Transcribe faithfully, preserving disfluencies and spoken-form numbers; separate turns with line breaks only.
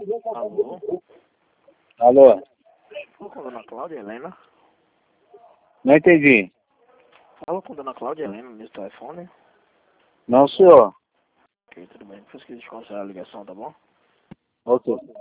Alô?
Alô?
Fala com a dona Cláudia Helena.
Não entendi.
Fala com a dona Cláudia Helena nesse telefone.
Não, senhor.
Ok, tudo bem. Depois que desconsiderar a ligação, tá bom?
Ok.